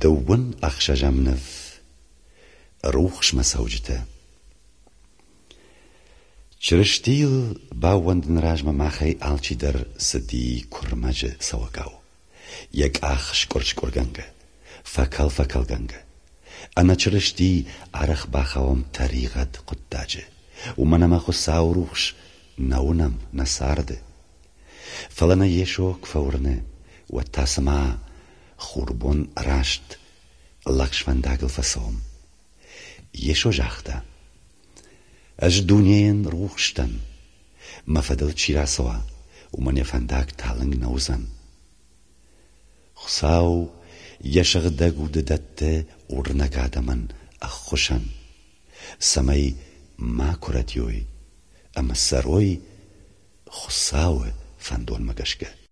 دون أخشى منف روخش مسوجته چرشتیل باوند نراج مماخی آلچی در سدی کرمج سوگاو یک آخش کرچ کرگنگه فکل گنگه أنا چرشتي عرخ باخوام تريغد قداجه ومنا ما خساو روخش نونم نسارده فلنا يشوك فورنه وتاسما خوربون راشت لخشفنداغل فسوم يشو جاخته اج دونيين روخشتن ما فدل چيراسوا ومن يفنداغ تالنگ نوزن خساو يشغ داغو ددت ورنگاده من اخوشن سمي ما كرتيوي اما سروي خساو فندون مگشگه